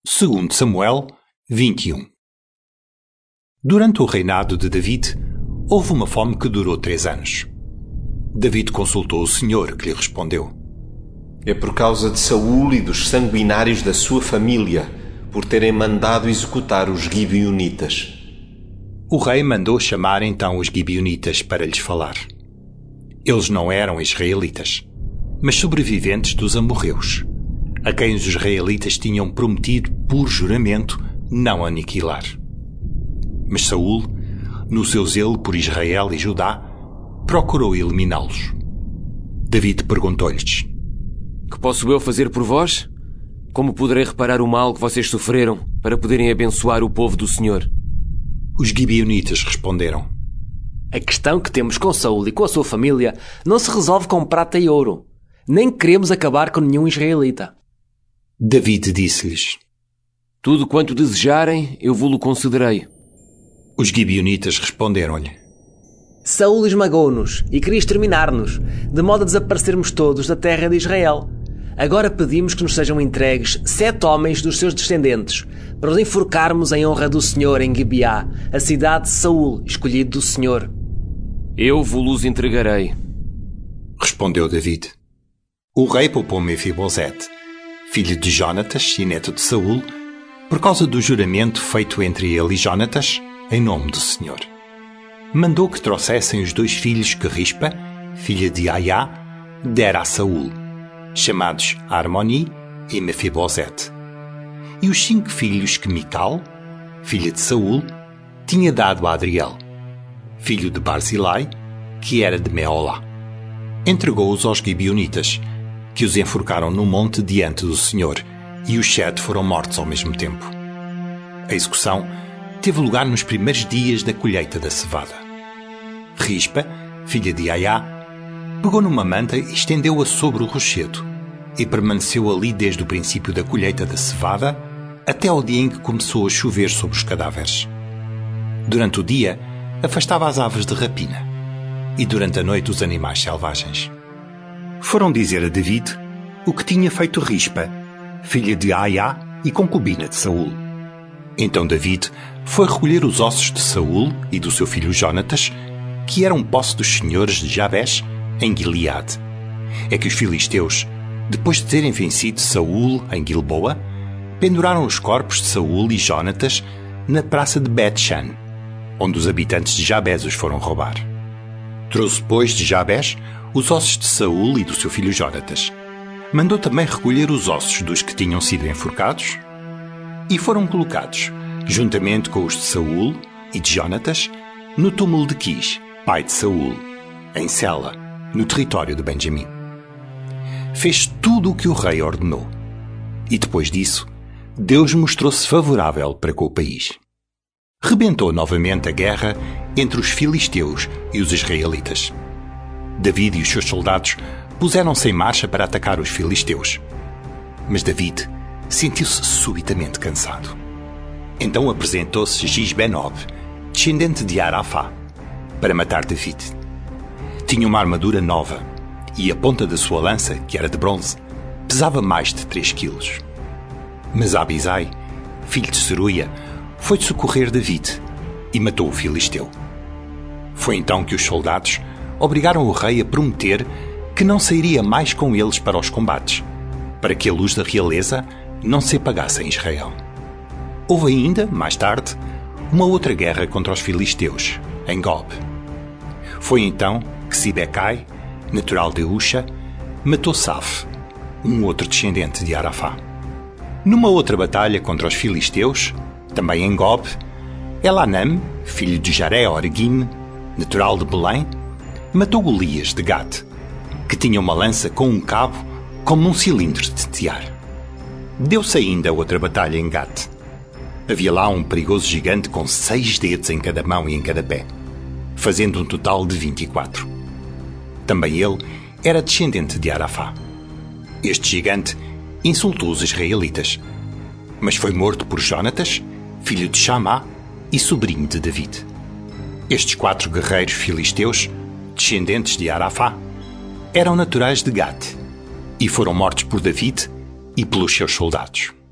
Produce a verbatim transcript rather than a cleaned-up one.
segundo Samuel vinte e um. Durante o reinado de David, houve uma fome que durou três anos. David consultou o Senhor, que lhe respondeu: É por causa de Saul e dos sanguinários da sua família, por terem mandado executar os gibeonitas. O rei mandou chamar então os gibeonitas para lhes falar. Eles não eram israelitas, mas sobreviventes dos amorreus, a quem os israelitas tinham prometido por juramento não aniquilar. Mas Saul, no seu zelo por Israel e Judá, procurou eliminá-los. David perguntou-lhes: Que posso eu fazer por vós? Como poderei reparar o mal que vocês sofreram para poderem abençoar o povo do Senhor? Os gibeonitas responderam: A questão que temos com Saul e com a sua família não se resolve com prata e ouro. Nem queremos acabar com nenhum israelita. David disse-lhes: Tudo quanto desejarem, eu vou-lo concederei. Os gibeonitas responderam-lhe: Saul esmagou-nos e queria exterminar-nos, de modo a desaparecermos todos da terra de Israel. Agora pedimos que nos sejam entregues sete homens dos seus descendentes, para os enforcarmos em honra do Senhor em Gibeá, a cidade de Saul, escolhido do Senhor. Eu vos entregarei. Respondeu David. O rei poupou Mefibosete, filho de Jonatas e neto de Saul, por causa do juramento feito entre ele e Jonatas, em nome do Senhor. Mandou que trouxessem os dois filhos que Rispa, filha de Aiá, dera a Saul, chamados Armoni e Mefibosete, e os cinco filhos que Mical, filha de Saul, tinha dado a Adriel, filho de Barzilai, que era de Meolá. Entregou-os aos gibeonitas, que os enforcaram no monte diante do Senhor, e os sete foram mortos ao mesmo tempo. A execução teve lugar nos primeiros dias da colheita da cevada. Rispa, filha de Aiá, pegou numa manta e estendeu-a sobre o rochedo, e permaneceu ali desde o princípio da colheita da cevada até ao dia em que começou a chover sobre os cadáveres. Durante o dia, afastava as aves de rapina, e durante a noite os animais selvagens. Foram dizer a David o que tinha feito Rispa, filha de Aiá e concubina de Saul. Então David foi recolher os ossos de Saul e do seu filho Jonatas, que eram posse dos senhores de Jabés, em Gileade. É que os filisteus, depois de terem vencido Saul em Gilboa, penduraram os corpos de Saul e Jonatas na praça de Bet-Shan, onde os habitantes de Jabés os foram roubar. Trouxe, pois, de Jabés os ossos de Saul e do seu filho Jonatas. Mandou também recolher os ossos dos que tinham sido enforcados e foram colocados, juntamente com os de Saul e de Jonatas, no túmulo de Quis, pai de Saul, em Sela, no território de Benjamim. Fez tudo o que o rei ordenou. E depois disso, Deus mostrou-se favorável para com o país. Rebentou novamente a guerra entre os filisteus e os israelitas. David e os seus soldados puseram-se em marcha para atacar os filisteus. Mas David sentiu-se subitamente cansado. Então apresentou-se Gisbenob, descendente de Arafá, para matar David. Tinha uma armadura nova e a ponta da sua lança, que era de bronze, pesava mais de três quilos. Mas Abisai, filho de Seruia, foi de socorrer David e matou o filisteu. Foi então que os soldados obrigaram o rei a prometer que não sairia mais com eles para os combates, para que a luz da realeza não se apagasse em Israel. Houve ainda, mais tarde, uma outra guerra contra os filisteus, em Gob. Foi então que Sibecai, natural de Usha, matou Saf, um outro descendente de Arafá. Numa outra batalha contra os filisteus, também em Gob, Elanam, filho de Jaré-Oregim, natural de Belém, matou Golias de Gat, que tinha uma lança com um cabo como um cilindro de tear. Deu-se ainda outra batalha em Gat. Havia lá um perigoso gigante com seis dedos em cada mão e em cada pé, fazendo um total de vinte e quatro. Também ele era descendente de Arafá. Este gigante insultou os israelitas, mas foi morto por Jonatas, filho de Chamá e sobrinho de David. Estes quatro guerreiros filisteus, descendentes de Arafá, eram naturais de Gat e foram mortos por David e pelos seus soldados.